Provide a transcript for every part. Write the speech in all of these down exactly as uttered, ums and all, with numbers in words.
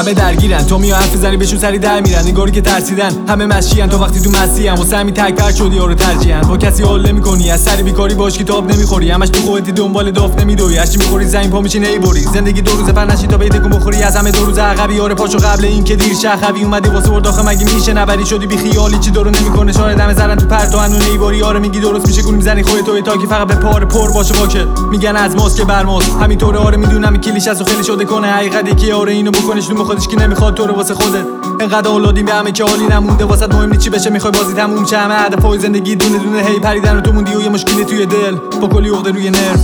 همه درگیرن، تو میای حرف زنی بهشون سری در میرن، نگاری که ترسیدن همه مشیان، تو وقتی تو مسیحن واسه همین تک پرت شدی یارو ترجیحن. با کسی حال نمی‌کنی، از سری بیکاری باش کتاب نمیخوری، همش تو خودت دنبال داف نمیدوی، هرچی میخوری زمین پا میشی نمیبری. زندگی دو روزه پر نشی تا بیت کن بخوری، از همه دو روز عقبی یار پاشو قبل این که دیر شخوی اومدی واسه برد آخه مگه میشه نبری شدی بی خیالی چی دورو نمیکنه شاید دم زرن تو پرتو انونه ایباری یار میگی درست میشه گول میزنی خودت تو تا که فقط به پار پر باشه واکت میگن از ماست که بر ماست همینطوره. آره میدونم کلیش از خیلی شده کنه حقیقتی که آره اینو بکنش تو خودش کی نمیخواد تو رو واسه خودت انقدر اولادیم به همه که حالی نمونده واسط مهم نیست چی بشه میخوای بازی تموم شه همه هدفای زندگی دونه دونه هی پریدن و تو موندی و یه مشکلی توی دل با کلی عقده روی نرو.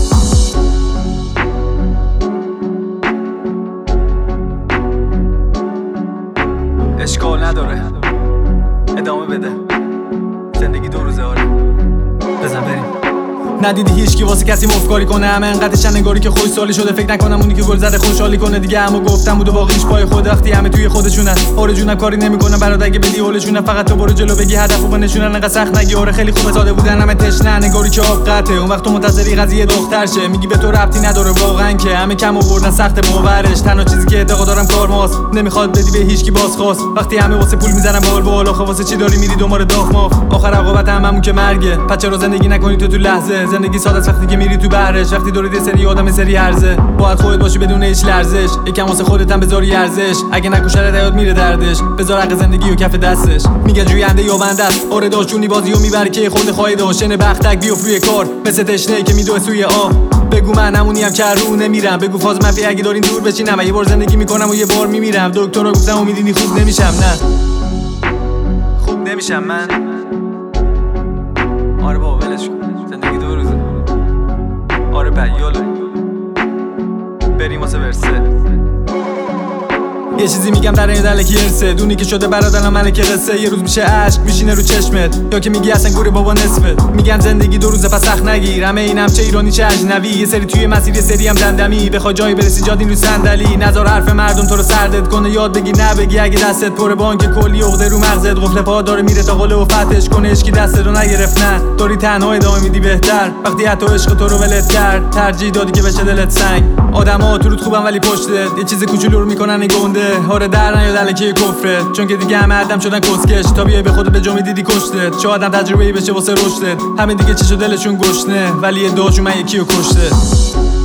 اشکال نداره ادامه بده زندگی دو روزه آره بزن بریم. ندیدی هیچکی واسه کسی مفکاری کنه همه انقدرش نگاری که خوش سالی شده فکر نکنم اونی که گل زده خوشحالی کنه دیگه همو گفتم بود و واقعیش پای خود وقتی همه توی خودشونن آره جونم کاری نمیکنه برات اگه بدی حالشونه فقط تو برو جلو بگی هدفو بنشونن انقدر سخت نگی آره خیلی خوبه ساده بودن همه تشنه نگاری که آب قطعه اون وقت تو منتظری قضیه دختر شه میگی به تو ربطی نداره واقعا که همه کم آوردن سخت باورش تنها چیزی که ادعا دارم کار ماست نمیخواد بدی به هیچکی بازخواست وقتی همه واسه پول میزنن بال بال آخه واسه چی داری میری دنبال داغ ماف آخر عاقبت هممون که مرگه پس چرا زندگی نکنی تو تو لحظه زندگی ساده است وقتی که میری تو بحرش وقتی دورید یه سری آدم سری هرزه باید خودت باشی بدون هیچ لرزش یکم واسه خودت هم بذاری ارزش اگه نکوشرت حیات میره دردش بذار حق زندگی و کف دستش میگه جوینده یا بنده است آره داشونی بازیو میبره که خود خواهی داشتن بختک بیفت روی کار مثل تشنه‌ای که میدوه سوی آب بگو من همونیم که رو نمیرم بگو فاز منفی اگه دارین دور بشینم یه بار زندگی میکنم و یه بار میمیرم دکترا گفتم و میدینی خوب نمیشم نه خوب نمیشم من آره بابا ولش کن زندگی دو روزه آره بیاله بریم واسه ورسه یه چیزی میگم در این دلکی ارسه دونی که شده برادرم ملک قصه یه روز میشه عشق میشینه رو چشمت یا که میگی اصلا گوره بابا نصفت میگن زندگی دو روزه پس سخت نگیر همه اینم چه ایرانی چه اجنبی یه سری توی مسیر یه سری هم دمدمی بخوای جایی برسی جادین رو صندلی نذار حرف مردم تو رو سردت کنه یاد بگی نبگی اگه دستت پر بانک کلی عقده رو مغزت قفل پا داره میره تا قله و فتش کنه اشکی دست رو نگرفت نه داری تنها ادامه میدی بهتر وقتی حتی عشق تو رو ولت کرد ترجیح دادی که بشه دلت سنگ آدما تو رود خوبن ولی پشتت یه چیز کوچولو رو میکنن گنده آره در نیاد الکی کفره چون که دیگه همه آدم شدن کسکش تا بیای به خودت به جا میدیدی کشتت شاید هم تجربه‌ای بشه واسه رشدت همه دیگه چشو دلشون گشنه ولی ادعاشون من یکی رو کشته